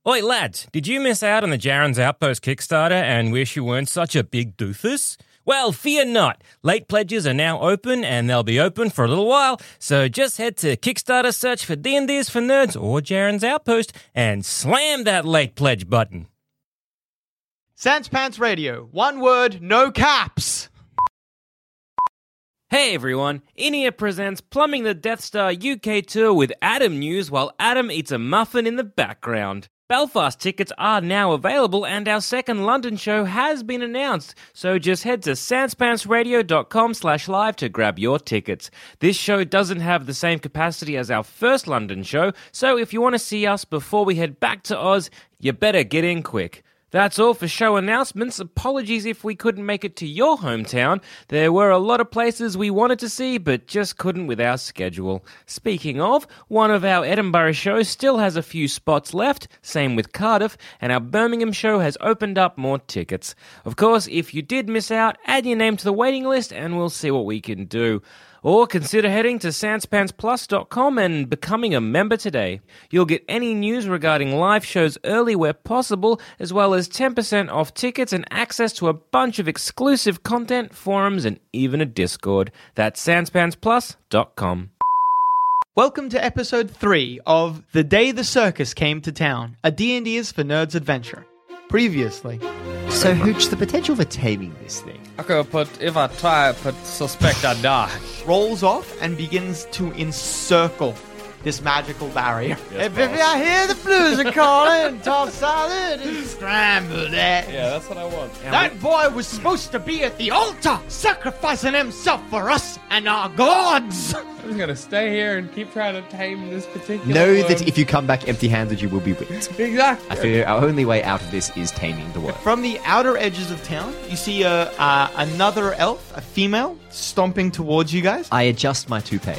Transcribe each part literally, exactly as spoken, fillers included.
Oi, lads, did you miss out on the Jaren's Outpost Kickstarter and wish you weren't such a big doofus? Well, fear not. Late pledges are now open, and they'll be open for a little while, so just head to Kickstarter, search for D and D's for Nerds or Jaren's Outpost, and slam that late pledge button. Sans Pants Radio. One word, no caps. Hey everyone, Inia presents Plumbing the Death Star U K Tour with Adam News while Adam eats a muffin in the background. Belfast tickets are now available and our second London show has been announced, so just head to sanspantsradio.com slash live to grab your tickets. This show doesn't have the same capacity as our first London show, so if you want to see us before we head back to Oz, you better get in quick. That's all for show announcements. Apologies if we couldn't make it to your hometown. There were a lot of places we wanted to see, but just couldn't with our schedule. Speaking of, one of our Edinburgh shows still has a few spots left, same with Cardiff, and our Birmingham show has opened up more tickets. Of course, if you did miss out, add your name to the waiting list and we'll see what we can do. Or consider heading to sans pants plus dot com and becoming a member today. You'll get any news regarding live shows early where possible, as well as ten percent off tickets and access to a bunch of exclusive content, forums, and even a Discord. That's sans pants plus dot com. Welcome to episode three of The Day the Circus Came to Town, a D and D is for Nerds adventure. Previously. So, Hooch, the potential for taming this thing. Okay, but if I try, but suspect I die. Rolls off and begins to encircle this magical barrier. Yes, hey, baby, I hear the blues are calling, toss salad and scrambled eggs. Yeah, that's what I want. That boy was supposed to be at the altar, sacrificing himself for us and our gods. I'm just gonna stay here and keep trying to tame this particular Know worm. that if you come back empty-handed, you will be whipped. Exactly. I figure our only way out of this is taming the worm. From the outer edges of town, you see a, uh, another elf, a female, stomping towards you guys. I adjust my toupee.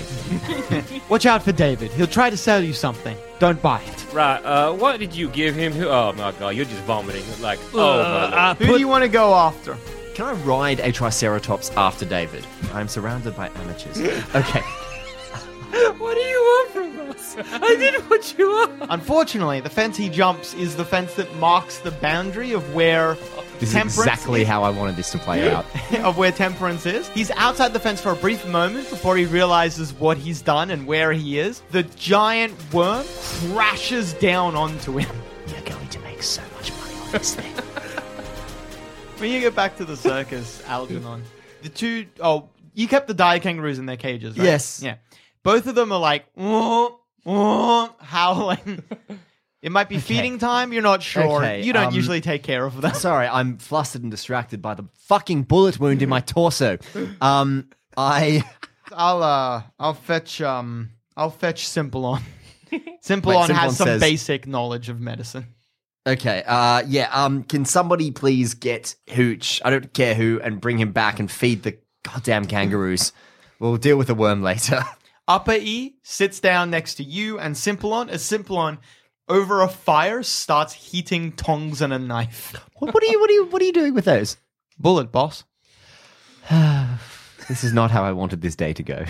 Watch out for David. He'll try to sell you something. Don't buy it. Right, uh, what did you give him? Who? Oh my god, you're just vomiting. Like, oh my god. Who do you want to go after? Can I ride a Triceratops after David? I'm surrounded by amateurs. Okay. What do you want from us? I did what you want. Unfortunately, the fence he jumps is the fence that marks the boundary of where This is temperance exactly how I wanted this to play out. of where temperance is. He's outside the fence for a brief moment before he realizes what he's done and where he is. The giant worm crashes down onto him. You're going to make so much money on this thing. When you get back to the circus, Algernon, the two oh, you kept the dire kangaroos in their cages, right? Yes. Yeah. Both of them are like, oh, oh, howling. It might be Okay. feeding time, you're not sure. Okay, You don't um, usually take care of them. Sorry, I'm flustered and distracted by the fucking bullet wound in my torso. Um, I... I'll uh I'll fetch um I'll fetch Simplon. Simplon Wait, Simplon has some says- basic knowledge of medicine. Okay, uh, yeah, um, can somebody please get Hooch, I don't care who, and bring him back and feed the goddamn kangaroos? We'll deal with the worm later. Upper E sits down next to you and Simplon as Simplon over a fire starts heating tongs and a knife. What, what are you, what are you, what are you doing with those? Bullet, boss. This is not how I wanted this day to go.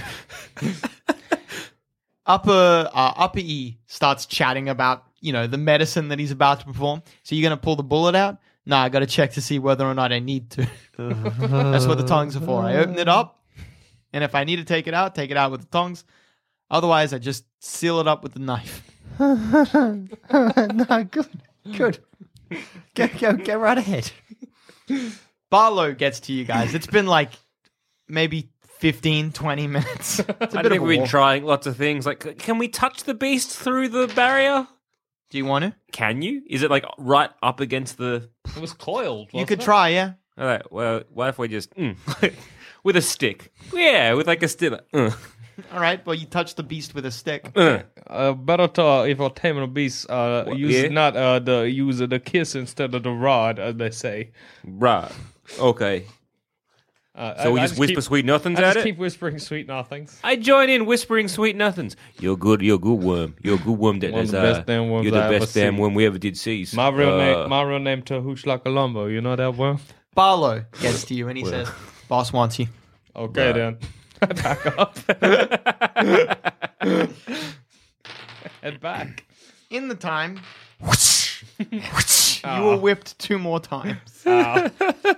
Upper uh, Upper E starts chatting about, you know, the medicine that he's about to perform. So you're going to pull the bullet out? No, I got to check to see whether or not I need to. That's what the tongs are for. I open it up, and if I need to take it out, take it out with the tongs. Otherwise, I just seal it up with the knife. No, good, good. Go, go, go right ahead. Barlow gets to you guys. It's been like maybe fifteen, twenty minutes. It's a I bit think of a we've been walk. trying lots of things. Like, can we touch the beast through the barrier? Do you want to? Can you? Is it like right up against the? It was coiled. You wasn't could it? try, yeah. All right. Well, what if we just mm, with a stick? Yeah, with like a stick. like, Uh, All right, well, you touch the beast with a stick. uh. Uh, better to, uh, if you're taming a beast, uh, What, use yeah? not uh, the use the kiss instead of the rod, as they say. Right. Okay. Uh, So I- we I just whisper keep, sweet nothings I at just it. keep whispering sweet nothings. I join in whispering sweet nothings. You're good. You're a good worm. You're a good worm. That One of is, the uh, best damn worms You're the I ever best damn seen. worm we ever did see. My real Uh, name, my real name, Tahoosh Lakalumbo. You know that worm? Barlow gets to you and he says, boss wants you. Okay, then. Back up. Head back. In the time, You were whipped two more times. Uh,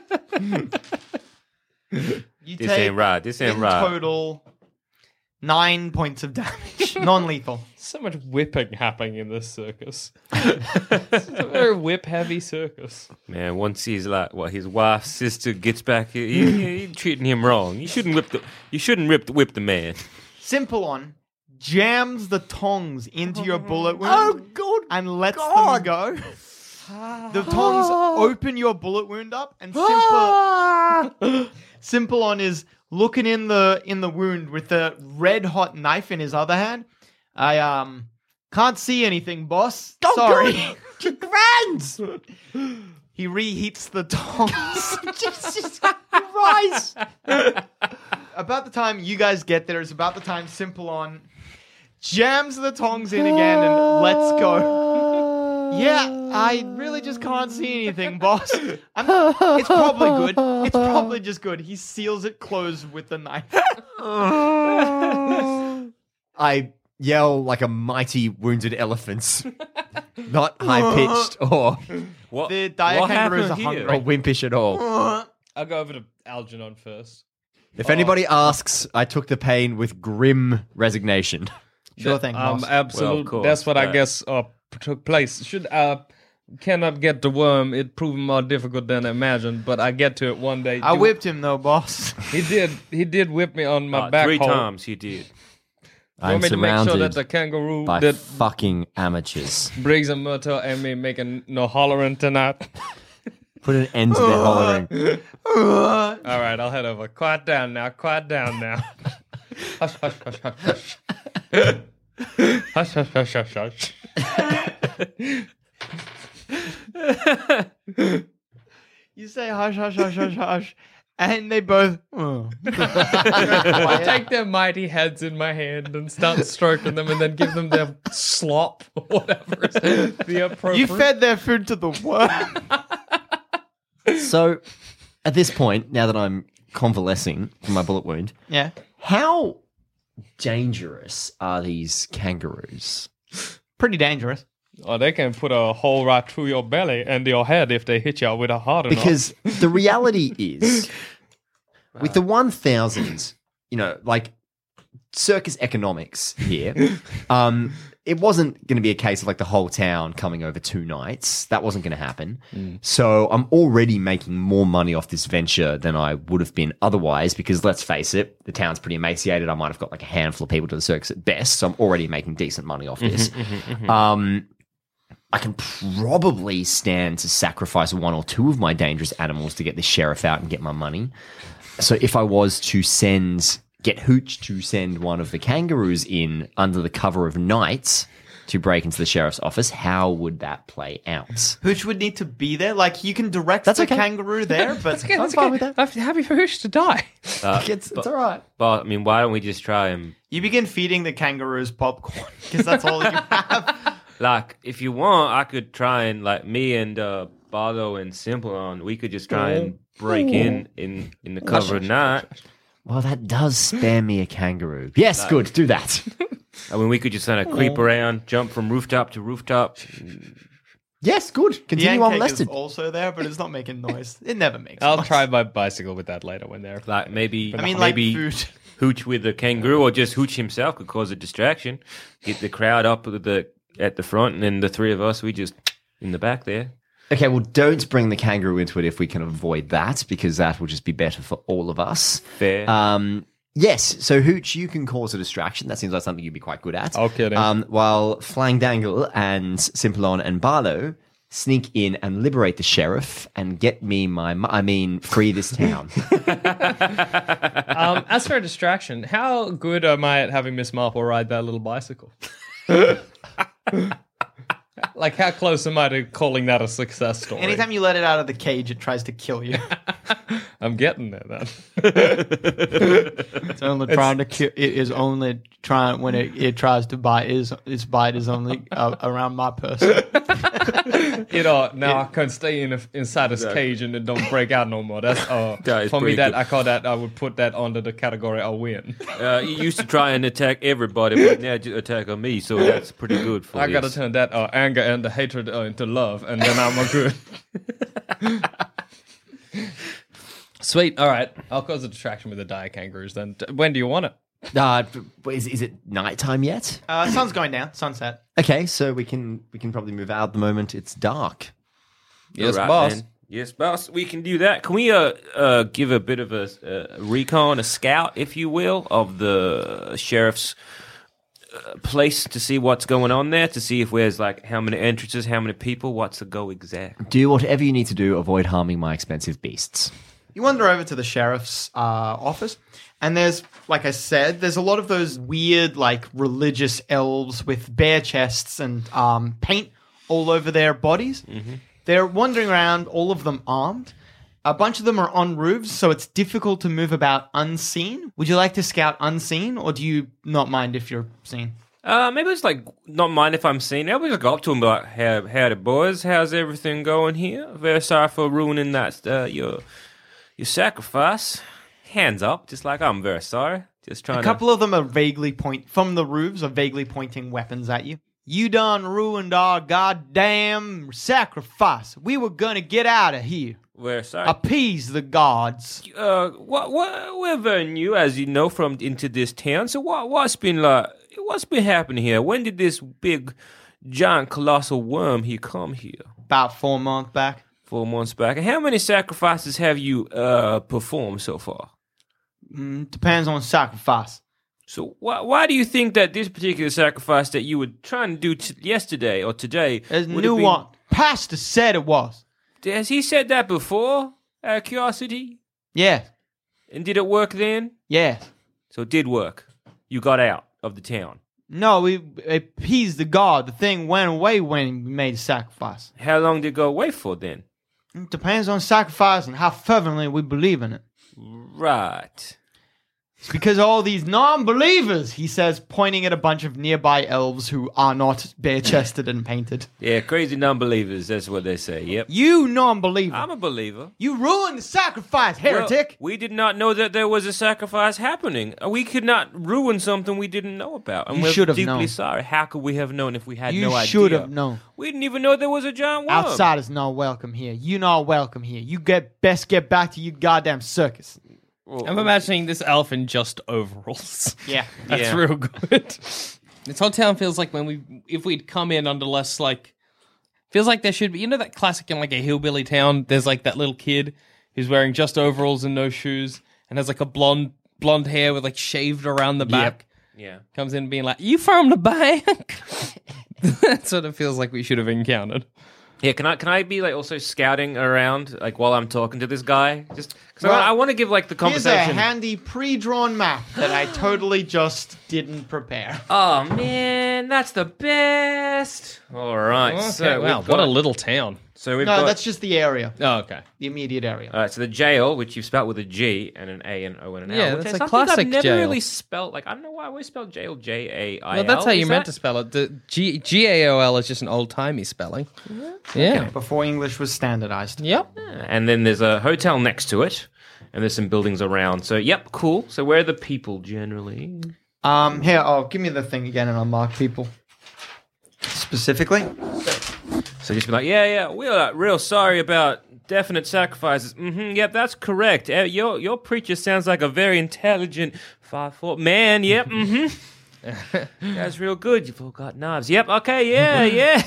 You This take ain't right. This ain't in right. total nine points of damage, non-lethal. so much whipping happening in this circus. It's a very whip-heavy circus. Man, once he's like, what his wife's sister gets back, he, he, he treating him wrong. You shouldn't whip the. You shouldn't whip the, whip the man. Simplon jams the tongs into your bullet wound. Oh, God. And lets God. them go. The tongs open your bullet wound up, and Simple Simplon is looking in the in the wound with the red hot knife in his other hand. I um can't see anything, boss. Oh, Sorry. God. Grand. He reheats the tongs. Jesus Christ. About the time you guys get there, it's about the time Simplon jams the tongs in again and lets go. Yeah, I really just can't see anything, boss. I'm, it's probably good. It's probably just good. He seals it closed with the knife. I yell like a mighty wounded elephant. Not high pitched or, What? The dire what kangaroos happened are here? or wimpish at all. I'll go over to Algernon first. If anybody asks, I took the pain with grim resignation. Sure thing, Um, boss. absolutely. Well, of course, That's what I but- guess uh, took place. Should uh, cannot get the worm. It proved more difficult than I imagined, but I get to it one day. I Do- whipped him though, boss. He did. He did whip me on my Uh, back three hole. times he did. You I'm want me to make sure that surrounded the kangaroo by that fucking amateurs. Briggs and Myrtle and me making no hollering tonight. Put an end to their hollering. All right, I'll head over. Quiet down now. Quiet down now. Hush, hush, hush, hush, hush. Hush, hush, hush, hush, hush. You say hush, hush, hush, hush, hush, and they both. Oh. I take their mighty heads in my hand and start stroking them, and then give them their slop or whatever is the appropriate. You fed their food to the worm. So, at this point, now that I'm convalescing from my bullet wound, Yeah. how dangerous are these kangaroos? Pretty dangerous. Oh, they can put a hole right through your belly and your head if they hit you with a hard enough. Because the reality is, with the one thousand, you know, like circus economics here, um, it wasn't going to be a case of like the whole town coming over two nights. That wasn't going to happen. So I'm already making more money off this venture than I would have been otherwise, because let's face it, the town's pretty emaciated. I might have got like a handful of people to the circus at best. So I'm already making decent money off this. Um, I can probably stand to sacrifice one or two of my dangerous animals to get the sheriff out and get my money. So if I was to send, get Hooch to send one of the kangaroos in under the cover of night to break into the sheriff's office, how would that play out? Hooch would need to be there. Like, you can direct That's the okay. kangaroo there, but Okay, I'm that's fine okay. with that. I'm happy for Hoosh to die. Uh, It's, it's all right. but I mean, why don't we just try and you begin feeding the kangaroos popcorn because that's all you have. like, if you want, I could try and like me and uh, Bardo and Simplon, we could just try and break in in in the cover of night. Well, that does spare me a kangaroo. Yes, good. Do that. I mean, we could just kind of creep around, jump from rooftop to rooftop. Yes, good. The Continue Yankee is unmolested. also there, but it's not making noise. It never makes I'll noise. try my bicycle with that later when they're. Like maybe, I mean, like maybe food. Hooch with the kangaroo, or just Hooch himself could cause a distraction. Get the crowd up with the at the front, and then the three of us, we just in the back there. Okay, well, don't bring the kangaroo into it if we can avoid that, because that will just be better for all of us. Fair. Um, yes, so Hooch, you can cause a distraction. That seems like something you'd be quite good at. Oh, kidding. Um, while Flangdangle and Simplon and Barlow sneak in and liberate the sheriff and get me my, mo- I mean, free this town. Um, as for a distraction, how good am I at having Miss Marple ride that little bicycle? Like, how close am I to calling that a success story? Anytime you let it out of the cage, it tries to kill you. I'm getting there then. It's only trying to kill. It is only trying when it, it tries to bite. Is its bite is only uh, around my person. You know, now I can stay in a, inside this cage and it don't break out no more. That's uh, That is for me. pretty That good. I call that. I would put that under the category I win. Uh, you used to try and attack everybody, but now you attack on me, so that's pretty good for I you. gotta turn that uh, anger and the hatred uh, into love, and then I'm a good. Sweet. All right. I'll cause a distraction with the dire kangaroos. Then D- when do you want it? Uh, is, is it nighttime yet? Uh, sun's going down. Sunset. Okay, so we can we can probably move out at the moment. It's dark. Yes, All right, boss. man. Yes, boss. We can do that. Can we uh, uh, give a bit of a uh, recon, a scout, if you will, of the sheriff's uh, place to see what's going on there, to see if there's like how many entrances, how many people, what's the go exact? Do whatever you need to do. Avoid harming my expensive beasts. You wander over to the sheriff's uh, office, and there's, like I said, there's a lot of those weird, like, religious elves with bare chests and um, paint all over their bodies. Mm-hmm. They're wandering around, all of them armed. A bunch of them are on roofs, so it's difficult to move about unseen. Would you like to scout unseen, or do you not mind if you're seen? Uh, maybe it's like, not mind if I'm seen. Maybe just go up to him like, how, howdy boys, how's everything going here? Very sorry for ruining that, uh, your... Your sacrifice, hands up, just like I'm very sorry. Just trying A couple of them are vaguely point from the roofs, are vaguely pointing weapons at you. You done ruined our goddamn sacrifice. We were gonna get out of here, to. Very sorry. appease the gods. Uh, what, what, we're very new, as you know, from into this town. So what, what's been like? What's been happening here? When did this big, giant, colossal worm here come here? About four months back. Four months back. And how many sacrifices have you uh performed so far? Mm, depends on sacrifice. So why why do you think that this particular sacrifice that you were trying to do t- yesterday or today? There's a would new have been- one. Pastor said it was. Has he said that before? Out of curiosity. Yeah. And did it work then? Yeah. So it did work. You got out of the town. No, we appeased the god. The thing went away when we made a sacrifice. How long did it go away for then? It depends on sacrifice and how fervently we believe in it. Right. It's because all these non-believers, he says, pointing at a bunch of nearby elves who are not bare-chested and painted. Yeah, crazy non-believers. That's what they say. Yep. You non-believer. I'm a believer. You ruined the sacrifice, heretic. Well, we did not know that there was a sacrifice happening. We could not ruin something we didn't know about. And You we're should have deeply known. sorry. How could we have known if we had You no idea? should have known. We didn't even know there was a giant worm. Outsiders not welcome here. You not welcome here. You get best get back to your goddamn circus. I'm imagining this elf in just overalls. Yeah. That's Yeah. real good. This whole town feels like when we, if we'd come in under less like, feels like there should be, you know, that classic in like a hillbilly town. There's like that little kid who's wearing just overalls and no shoes and has like a blonde blonde hair with like shaved around the back. Yeah. Comes in being like, "You from the bank?" That's what it feels like we should have encountered. Yeah, can I can I be like also scouting around like while I'm talking to this guy? Just because Well, I, I want to give like the Here's a conversation. handy pre-drawn map that I totally just didn't prepare. Oh man, that's the best. All right, Okay, so wow, we've what a got- little town. So we've No, got that's just the area, Oh, okay. the immediate area. all right. So the jail, which you've spelled with a G and an A and O and an L. Yeah, which that's is a something I've classic never jail. really spelled. Like I don't know why I always spelled jail J A I L. Well, that's how you Is meant that- to spell it. The G G A O L is just an old timey spelling. Yeah. Before English was standardized. Yep. And then there's a hotel next to it, and there's some buildings around. So yep, cool. So where are the people generally? Um, here, oh, give me the thing again, and I'll mark people specifically. So just be like, yeah, yeah, we're like, real sorry about definite sacrifices. Mm-hmm, yep, that's correct. Uh, your your preacher sounds like a very intelligent five foot man. Yep, mm-hmm. That's real good. You've all got knives. Yep, okay, yeah, yeah.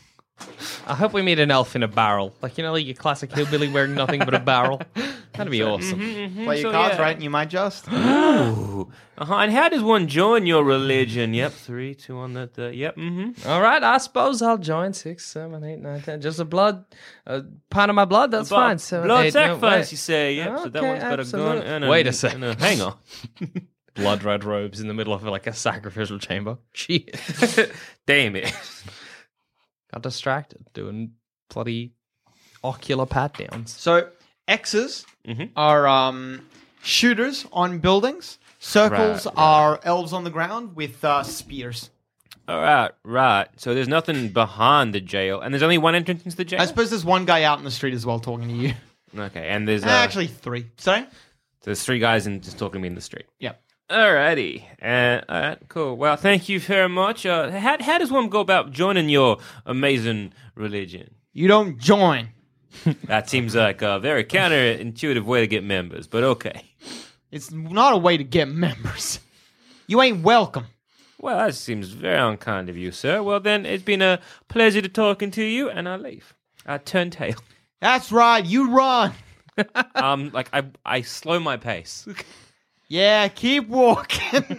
I hope we meet an elf in a barrel. Like, you know, like your classic hillbilly wearing nothing but a barrel. That'd be awesome. Play your so, cards yeah. right, and you might just. Ooh. Uh-huh. And how does one join your religion? Yep, three, two on that. Uh, yep, mm-hmm. All right, I suppose I'll join. Six, seven, eight, nine, ten. Just a blood, a pint of my blood. That's Blood- fine. Seven, blood eight, no, sacrifice, wait. you say. Yep, so that Okay, one's got absolutely. a gun and a, Wait a sec. and a hanger. Blood red robes in the middle of like a sacrificial chamber. Shit. Damn it. Got distracted doing bloody ocular pat downs. So X's Mhm. are um, shooters on buildings. Circles Right, right. are elves on the ground with uh, spears. All right, right. So there's nothing behind the jail, and there's only one entrance into the jail. I suppose there's one guy out in the street as well talking to you. Okay, and there's uh, Uh, Actually, three. Sorry? there's three guys in just talking to me in the street. Yeah. Alrighty, uh, all right, cool. Well, thank you very much. Uh, how how does one go about joining your amazing religion? You don't join. That seems like a very counterintuitive way to get members, but okay. It's not a way to get members. You ain't welcome. Well, that seems very unkind of you, sir. Well, then, it's been a pleasure to talking to you, and I leave. I turn tail. That's right. You run. um, like I, I slow my pace. Yeah, keep walking.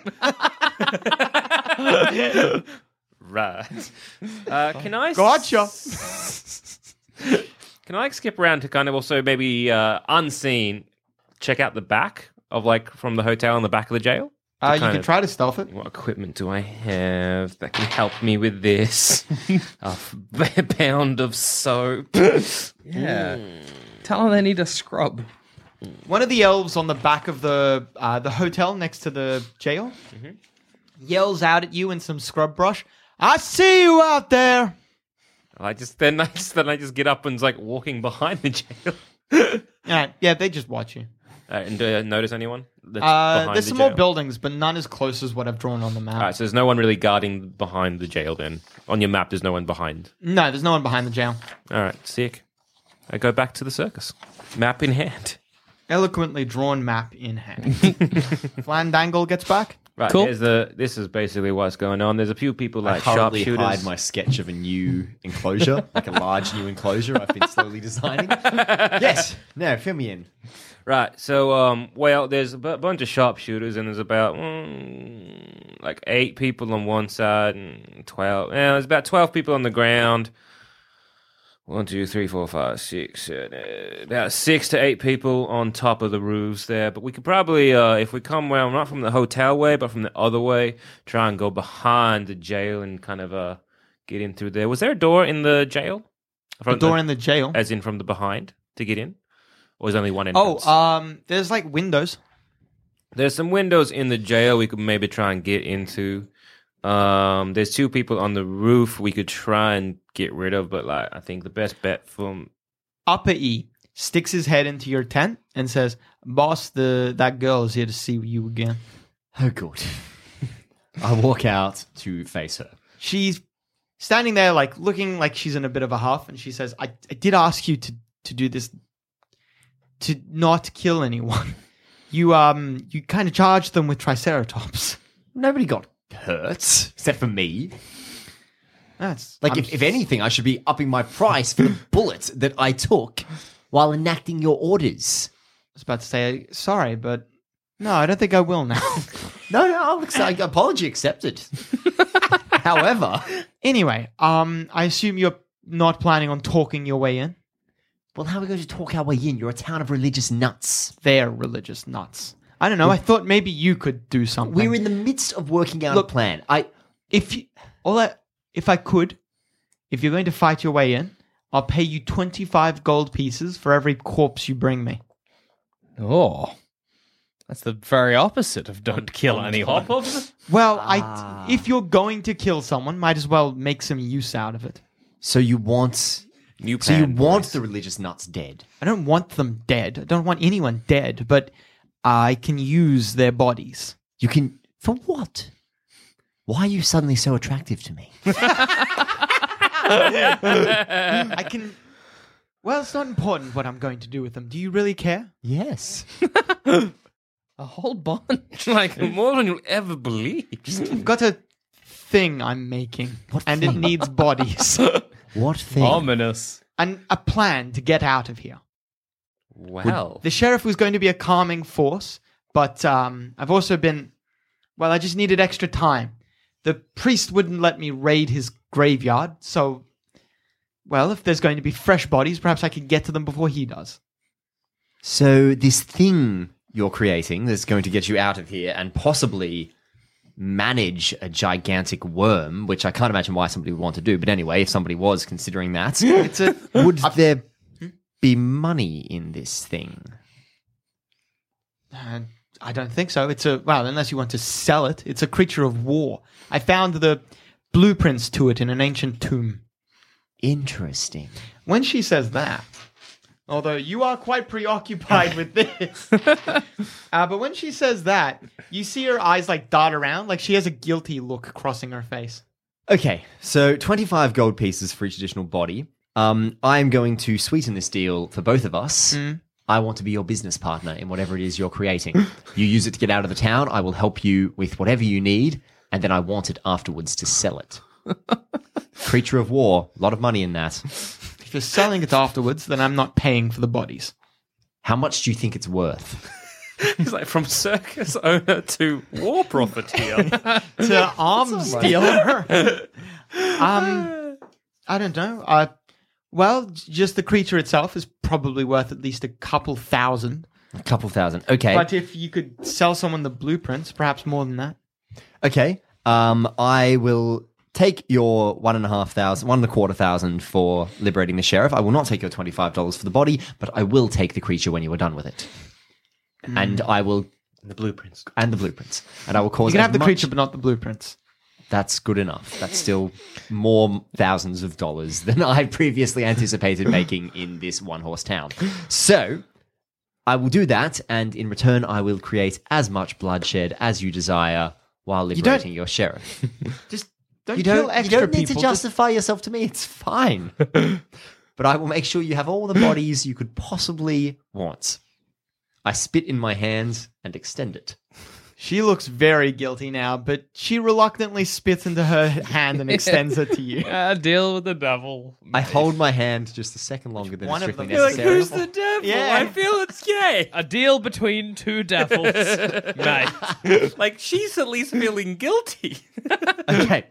Right. Uh, can I? s- Gotcha. Can I like, skip around to kind of also maybe uh, unseen check out the back of like from the hotel and the back of the jail? To Uh, you kind can of- try to stealth it. What equipment do I have that can help me with this? A f- pound of soap. Yeah. Tell them they need a scrub. One of the elves on the back of the uh, the hotel next to the jail yells out at you in some scrub brush. I see you out there. I just then I just then I just get up and's like walking behind the jail. Yeah, yeah, they just watch you. Uh, and do I notice anyone? That's Uh, behind there's the some more jail? buildings, but none as close as what I've drawn on the map. All right, so there's no one really guarding behind the jail. Then on your map, there's no one behind. No, there's no one behind the jail. All right, sick. I go back to the circus, map in hand. Eloquently drawn map in hand. Flandangle gets back. Right, Cool. here's the. This is basically what's going on. There's a few people I like hurriedly sharpshooters. hide my sketch of a new enclosure, like a large new enclosure I've been slowly designing. Yes. Now, fill me in. Right, so um, well, there's a b- bunch of sharpshooters, and there's about mm, like eight people on one side and twelve. Yeah, there's about twelve people on the ground. One, two, three, four, five, six, seven, uh, about six to eight people on top of the roofs there. But we could probably, uh, if we come well, not from the hotel way, but from the other way, try and go behind the jail and kind of uh get in through there. Was there a door in the jail? The From door in the jail. as in from the behind to get in, or is only one Oh, entrance? um, there's like windows. There's some windows in the jail we could maybe try and get into. Um, there's two people on the roof we could try and get rid of, but like I think the best bet from Upper E sticks his head into your tent and says, "Boss, the that girl is here to see you again." Oh, good. I walk out to face her. She's standing there, like looking like she's in a bit of a huff, and she says, "I, I did ask you to to do this, to not kill anyone. You um, you kind of charged them with Triceratops." Nobody got hurt, except for me. That's Like, I'm if, if anything, I should be upping my price for the bullet that I took while enacting your orders. I was about to say sorry, but no, I don't think I will now. No, no, I'll accept, apology accepted. However, Anyway, um, I assume you're not planning on talking your way in. well, how are we going to talk our way in? You're a town of religious nuts. They're religious nuts. I don't know. I thought maybe you could do something. We're in the midst of working out Look- a plan. I if you, all I, if I could, if you're going to fight your way in, I'll pay you twenty-five gold pieces for every corpse you bring me. Oh. That's the very opposite of don't kill anyone. top of the- Well, Ah. I if you're going to kill someone, might as well make some use out of it. so you want New so you plan, want boys. the religious nuts dead. I don't want them dead. I don't want anyone dead, but I can use their bodies. You can for what? Why are you suddenly so attractive to me? I can. Well, it's not important what I'm going to do with them. Do you really care? Yes. A whole bunch. like more than you'll ever believe. I've got a thing I'm making, What and it thing? needs bodies, What thing? Ominous. and a plan to get out of here. Wow. The sheriff was going to be a calming force, but um, I've also been. Well, I just needed extra time. The priest wouldn't let me raid his graveyard, so. Well, if there's going to be fresh bodies, perhaps I could get to them before he does. So this thing you're creating that's going to get you out of here and possibly manage a gigantic worm, which I can't imagine why somebody would want to do. But anyway, if somebody was considering that, It's a. would there be money in this thing? Uh, I don't think so. It's a well, unless you want to sell it. It's a creature of war. I found the blueprints to it in an ancient tomb. Interesting. When she says that, although you are quite preoccupied with this, uh, but when she says that, you see her eyes like dart around, like she has a guilty look crossing her face. Okay, so twenty-five gold pieces for each additional body. Um, I'm going to sweeten this deal for both of us. Mm. I want to be your business partner in whatever it is you're creating. You use it to get out of the town. I will help you with whatever you need, and then I want it afterwards to sell it. Creature of war, a lot of money in that. If you're selling it afterwards, then I'm not paying for the bodies. How much do you think it's worth? He's like from circus owner to war profiteer. To arms dealer. um, I don't know. Uh, well, j- just the creature itself is probably worth at least a couple thousand. A couple thousand. Okay. But if you could sell someone the blueprints, perhaps more than that. Okay. Um, I will take your one and a half thousand, one and a quarter thousand for liberating the sheriff. I will not take your twenty-five dollars for the body, but I will take the creature when you are done with it. Hmm. And I will, The blueprints. and the blueprints. And I will cause You can as have the much- creature, but not the blueprints. That's good enough. That's still more thousands of dollars than I previously anticipated making in this one horse town. So I will do that, and in return, I will create as much bloodshed as you desire while don't- liberating your sheriff. Just don't You kill don't, you extra don't need people. to just- justify yourself to me. It's fine. But I will make sure you have all the bodies you could possibly want. I spit in my hands and extend it. She looks very guilty now, but she reluctantly spits into her hand and extends it to you. Uh, deal with the devil. I hold my hand just a second longer than One is of strictly them- You're Like, necessary. who's the devil? Yeah. I feel it's gay. A deal between two devils, mate. Like, she's at least feeling guilty. Okay.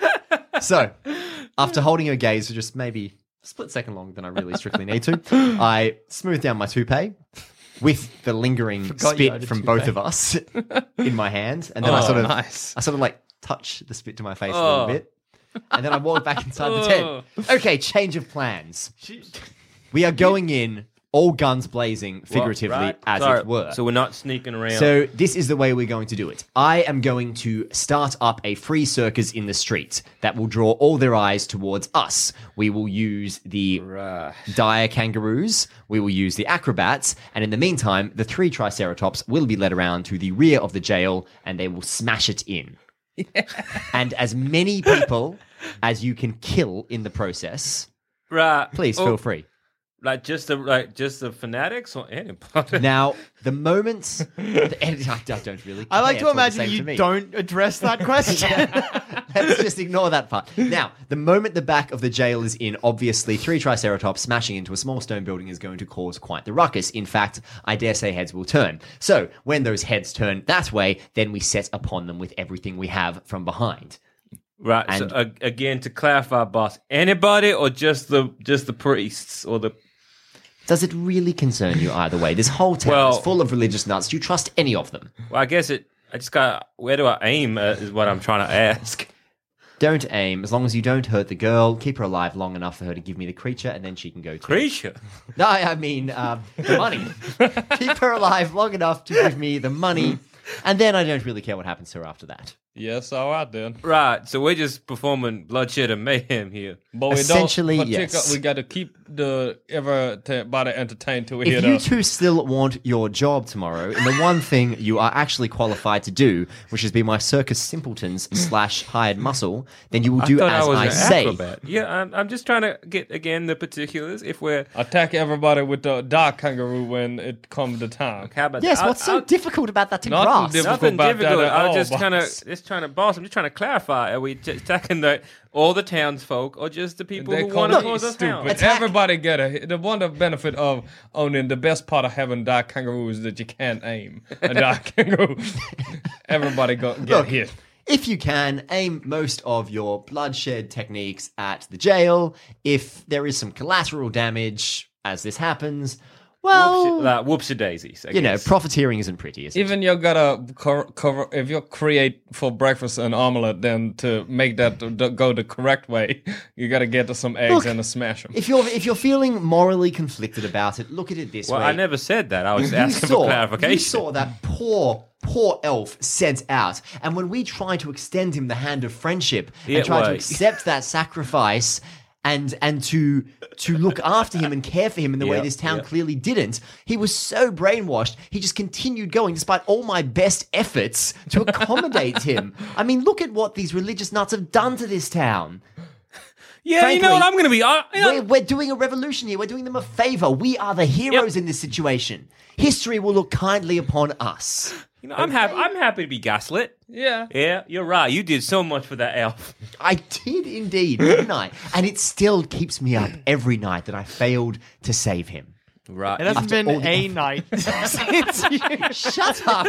So, after holding her gaze for just maybe a split second longer than I really strictly need to, I smooth down my toupee with the lingering Forgot you had spit a from toupee. both of us in my hand, and then I Oh, sort of, nice. I sort of like touch the spit to my face a Oh. little bit, and then I walk back inside the Oh. tent. Okay, change of plans. She, We are going in, all guns blazing, figuratively, Right. as Sorry. it were. So we're not sneaking around. So this is the way we're going to do it. I am going to start up a free circus in the street that will draw all their eyes towards us. We will use the Right. dire kangaroos, we will use the acrobats, and in the meantime, the three triceratops will be led around to the rear of the jail and they will smash it in. And as many people as you can kill in the process, Right. please Oh, feel free. Like just the like just the fanatics or anybody. Now, the moment... The, I don't really I like care. to It's all the imagine same you to me. don't address that question. Let's just ignore that part. Now, the moment the back of the jail is in, obviously, three Triceratops smashing into a small stone building is going to cause quite the ruckus. In fact, I dare say heads will turn. So, when those heads turn that way, then we set upon them with everything we have from behind. Right. And- so uh, again, to clarify, boss, anybody or just the just the priests or the Does it really concern you either way? This whole town Well- is full of religious nuts. Do you trust any of them? well, I guess it. I just got where do I aim? Uh, is what I'm trying to ask. Don't aim. As long as you don't hurt the girl, keep her alive long enough for her to give me the creature, and then she can go too. Creature. No, I mean um, the money. Keep her alive long enough to give me the money, and then I don't really care what happens to her after that. Yes, all right then. Right. So we're just performing bloodshed and mayhem here. But we Essentially, don't particu- yes. We got to keep the everybody entertained till we hear If you the... two still want your job tomorrow, and the one thing you are actually qualified to do, which is be my circus simpletons slash hired muscle, then you will do I thought as I was I an say. acrobat. Yeah, I'm, I'm just trying to get again the particulars. If we're Attack everybody with the dark kangaroo when it comes to time. how about Yes, that? what's I'll- so I'll- difficult about that to Nothing grasp? difficult. Nothing about that difficult. at I was all, just kind of boss. just trying to boss. I'm just trying to clarify. Are we t- attacking the all the townsfolk or just the people They who call want to it cause us harm? stupid. Attack- Everybody get a the one the benefit of owning the best part of having dark kangaroo is that you can't aim a dark kangaroo. Everybody go get Look, hit. if you can, aim most of your bloodshed techniques at the jail. If there is some collateral damage as this happens, Well, Whoopsie, uh, whoopsie daisies. I You know, guess. profiteering isn't pretty, is it? Even you gotta co- cover if you create for breakfast an omelet, then to make that d- go the correct way, you gotta get some eggs Look, and a smash them. If you're if you're feeling morally conflicted about it, look at it this Well, way. I never said that. I was You asking saw, for clarification. You saw that poor, poor elf sent out, and when we try to extend him the hand of friendship and Yeah, try to well- accept that sacrifice and and to to look after him and care for him in the way Yeah, this town yeah. clearly didn't, he was so brainwashed. He just continued going despite all my best efforts to accommodate him. I mean, look at what these religious nuts have done to this town. yeah, you know frankly, what? I'm going to be. Uh, you know- We're, we're doing a revolution here. We're doing them a favor. We are the heroes in this situation. History will look kindly upon us. You know, I'm happy. I'm happy to be gaslit. Yeah. Yeah, you're right. You did so much for that elf. I did indeed, didn't I? And it still keeps me up every night that I failed to save him. Right. it hasn't After been all the a effort. night since you. Shut up!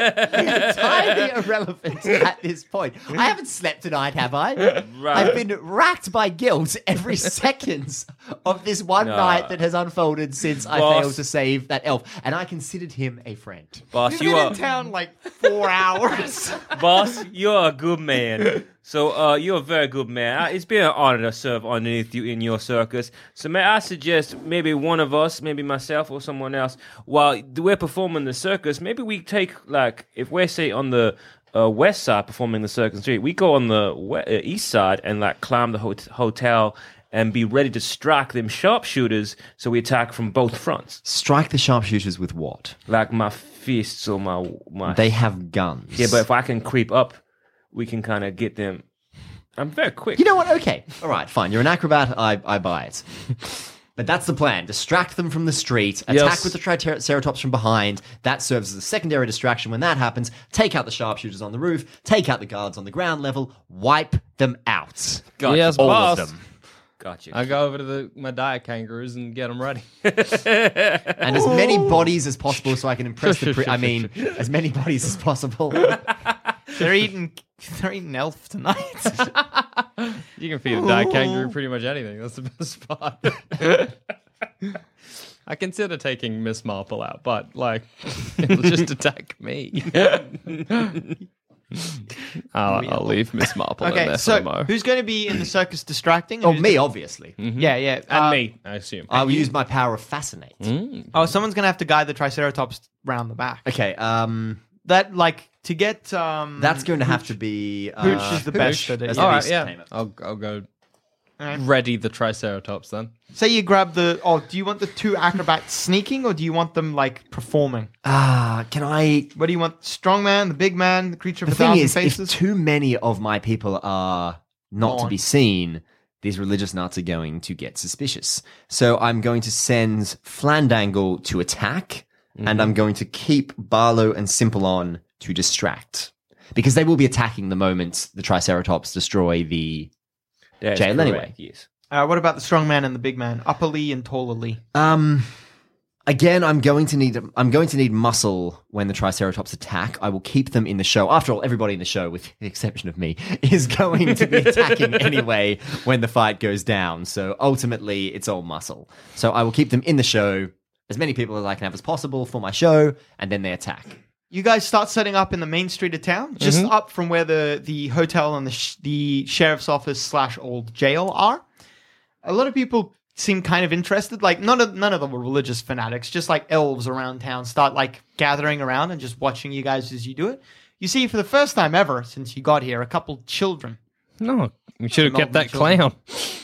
Entirely irrelevant at this point. I haven't slept tonight, have I? Right. I've been racked by guilt every second of this one No. night that has unfolded since I Boss. failed to save that elf, and I considered him a friend. Boss, You've you been are. in town like four hours. Boss, you're a good man. So, uh, you're a very good man. Uh, It's been an honor to serve underneath you in your circus. So, may I suggest maybe one of us, maybe myself or someone else, while we're performing the circus, maybe we take, like, if we're, say, on the uh, west side performing the circus street, we go on the we- uh, east side and, like, climb the hot- hotel and be ready to strike them sharpshooters so we attack from both fronts. Strike the sharpshooters with what? Like my fists or my... my They have guns. Yeah, but if I can creep up, we can kind of get them. I'm very quick. You know what? Okay. All right, fine. You're an acrobat. I, I buy it. But that's the plan. Distract them from the street. Attack Yes. with the Triceratops from behind. That serves as a secondary distraction. When that happens, take out the sharpshooters on the roof. Take out the guards on the ground level. Wipe them out. Gotcha. Yes, All boss. of them. Gotcha. I go over to the my diet kangaroos and get them ready. And as many bodies as possible so I can impress the... Pre- I mean, as many bodies as possible. They're eating. They're eating elf tonight. You can feed a diet kangaroo pretty much anything. That's the best part. I consider taking Miss Marple out, but like, it'll just attack me. I'll, I'll leave Miss Marple in Okay, there so for the mo. who's going to be in the circus distracting? Oh, Who's me, gonna- obviously. Yeah, yeah. And uh, me, I assume. I will use my power of fascinate. Oh, someone's going to have to guide the Triceratops round the back. Okay, um... That like to get. um That's going to have to be... Uh, Hooch is the best at it, as yeah. the All right, least yeah. name it. I'll, I'll go Alright. ready the Triceratops then. Say you grab the. Oh, do you want the two acrobats sneaking, or do you want them like performing? Ah, can I... What do you want? Strong man, the big man, the creature of The a thing thousand is, if faces. too many of my people are not to Gone. be seen, these religious nuts are going to get suspicious. So I'm going to send Flandangle to attack, and I'm going to keep Barlow and Simple on to distract. Because they will be attacking the moment the Triceratops destroy the... That's Jail correct, anyway. Yes. Uh, what about the strong man and the big man? Upper Lee and taller Lee. Um... Again, I'm going to need I'm going to need muscle when the Triceratops attack. I will keep them in the show. After all, everybody in the show, with the exception of me, is going to be attacking anyway when the fight goes down. So ultimately, it's all muscle. So I will keep them in the show, as many people as I can have as possible for my show, and then they attack. You guys start setting up in the main street of town, just up from where the, the hotel and the sh- the sheriff's office slash old jail are. A lot of people seem kind of interested. Like none of none of them were religious fanatics, just like elves around town start like gathering around and just watching you guys as you do it. You see, for the first time ever since you got here, a couple children. No, we should have Some kept that old clown.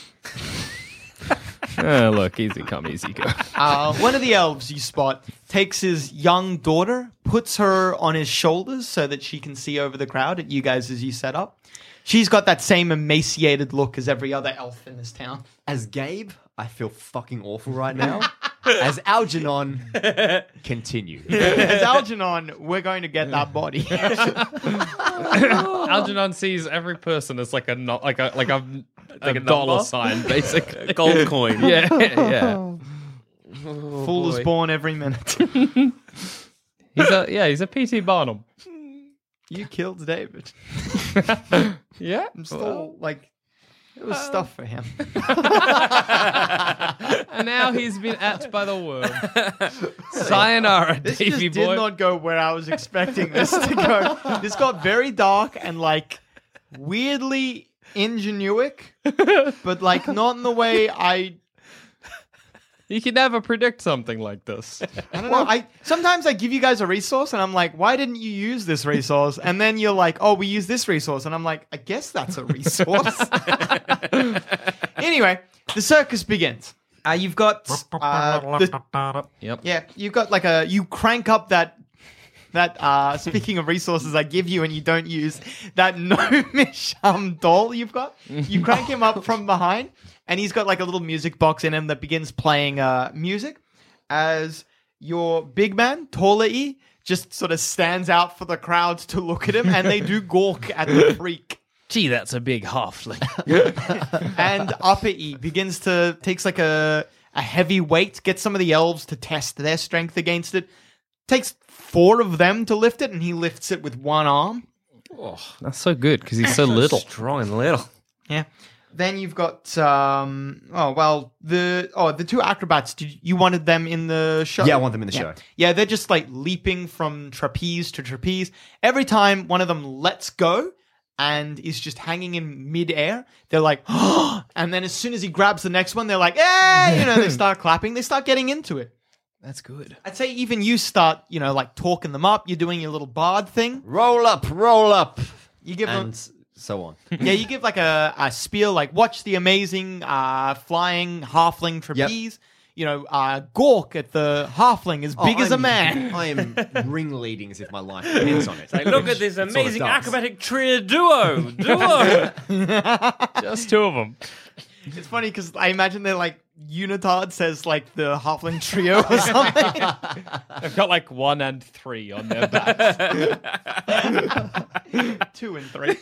Oh, look, easy come, easy go. Uh, one of the elves you spot takes his young daughter, puts her on his shoulders so that she can see over the crowd at you guys as you set up. She's got that same emaciated look as every other elf in this town. As Gabe, I feel fucking awful right now. As Algernon, continue. As Algernon, we're going to get that body. Algernon sees every person as like a no, like a like a, Like a, a dollar number? sign, basically. Gold coin. Yeah, yeah. Fool is boy. born every minute. He's a yeah, he's a P T Barnum. You killed David. Yeah, I'm still like, it was stuff for him. now he's been at by the worm. Sayonara, This Davy just boy. did not go where I was expecting this to go. This got very dark and like weirdly ingenuic, but like not in the way I. You can never predict something like this. I don't know. I sometimes I give you guys a resource and I'm like, why didn't you use this resource? And then you're like, oh, we use this resource, and I'm like, I guess that's a resource. Anyway, the circus begins. Uh, you've got uh, the, Yep. yeah, you've got like a you crank up that that uh speaking of resources I give you and you don't use, that gnomish um doll you've got. You crank him up from behind and he's got like a little music box in him that begins playing uh music as your big man, taller E, just sort of stands out for the crowd to look at him, and they do gawk at the freak. Gee, that's a big halfling. And upper E begins to takes like a a heavy weight, gets some of the elves to test their strength against it. Takes four of them to lift it, and he lifts it with one arm. That's so good because he's so little. Strong and little. Yeah. Then you've got um oh well the oh the two acrobats. Did you wanted them in the show? Yeah, I want them in the yeah. show. Yeah, they're just like leaping from trapeze to trapeze. Every time one of them lets go and is just hanging in midair, they're like, oh, and then as soon as he grabs the next one, they're like, hey, you know, they start clapping. They start getting into it. That's good. I'd say even you start, you know, like talking them up. You're doing your little bard thing. Roll up, roll up, You give them. and so on. Yeah, you give like a, a spiel, like watch the amazing uh, flying halfling trapeze. You know, uh, Gork at the halfling as big Oh, as a I'm- man. I am ringleading as if my life depends on it. Like, look at this It sort of amazing does. acrobatic trio duo. Duo. Just two of them. It's funny because I imagine they're like unitard says like the halfling trio or something. They've got like one and three on their backs. Two and three.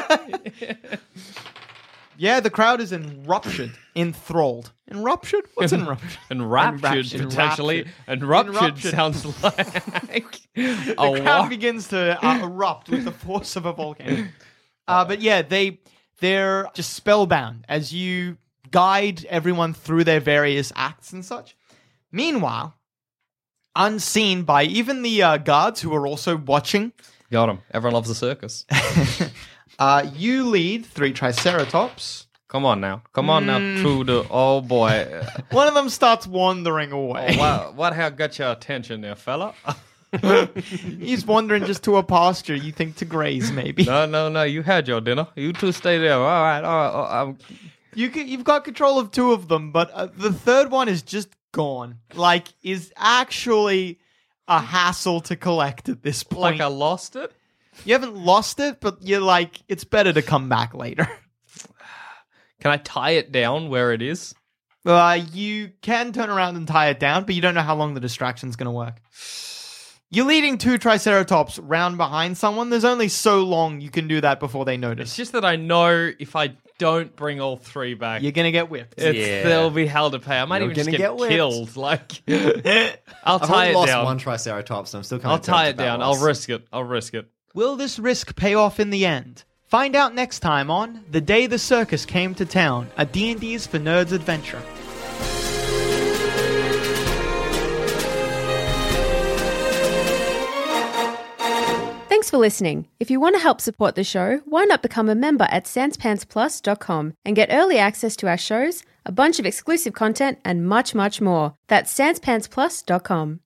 Yeah, the crowd is enraptured, enthralled. Enraptured? What's enraptured? Enraptured, Enraptured. potentially. Enraptured, Enraptured. sounds like The a crowd what? begins to uh, erupt with the force of a volcano. Uh, but yeah, they they're just spellbound as you guide everyone through their various acts and such. Meanwhile, unseen by even the uh, guards who are also watching, Got him. Everyone loves the circus. uh, you lead three Triceratops. Come on now. Come on now, to the... Oh, boy. One of them starts wandering away. Oh, wow. What how got your attention there, fella? He's wandering just to a pasture, you think to graze, maybe. No, no, no. You had your dinner. You two stay there. All right. All right. Oh, I'm... You can, you've got control of two of them, but uh, the third one is just gone. Like, is actually a hassle to collect at this point. Like I lost it? You haven't lost it, but you're like, it's better to come back later. Can I tie it down where it is? Uh, you can turn around and tie it down, but you don't know how long the distraction's going to work. You're leading two Triceratops round behind someone. There's only so long you can do that before they It's notice. just that I know if I don't bring all three back, You're going to get whipped. it's, Yeah. there'll be hell to pay. I might You're even just gonna get, get whipped. killed. Like, I'll I've tie only it lost down. one Triceratops, so I'm still kind I'll of tie it down. I'll risk it. I'll risk it. Will this risk pay off in the end? Find out next time on The Day the Circus Came to Town, a D and D's for Nerds adventure. Thanks for listening. If you want to help support the show, why not become a member at sanspantsplus dot com and get early access to our shows, a bunch of exclusive content, and much, much more. That's sanspantsplus dot com.